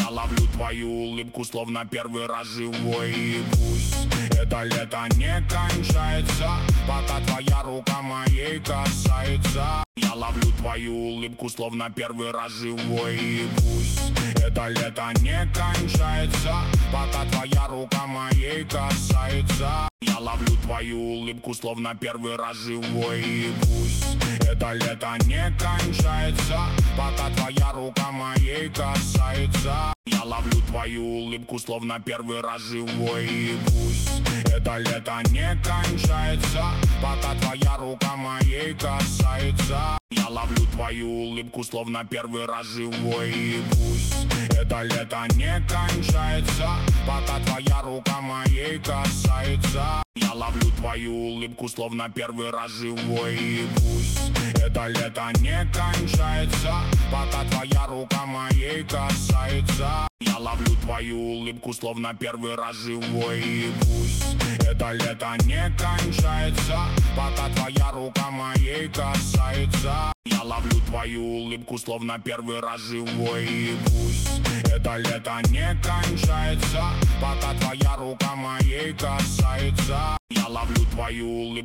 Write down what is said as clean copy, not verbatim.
Я ловлю твою улыбку, словно первый раз живой. И пусть это лето не кончается, пока твоя рука моей касается. Я ловлю твою улыбку, словно первый раз живой. И пусть это лето не кончается, пока твоя рука моей касается. Я ловлю твою улыбку, словно первый раз живой. И пусть это лето не кончается, пока твоя рука моей касается. Я ловлю твою улыбку, словно первый раз живой. И пусть это лето не кончается, пока твоя рука моей касается. Я ловлю твою улыбку, словно первый раз живой. И пусть это лето не кончается, пока твоя рука моей касается. Я ловлю твою улыбку, словно первый раз живой. И пусть это лето не кончается, пока твоя рука моей касается. Я ловлю твою улыбку, словно первый раз живой. И пусть это лето не кончается, пока твоя рука моей касается. Я ловлю твою улыбку, словно первый раз живой. И пусть это лето не кончается, пока твоя рука моей касается. Я ловлю твою улыбку.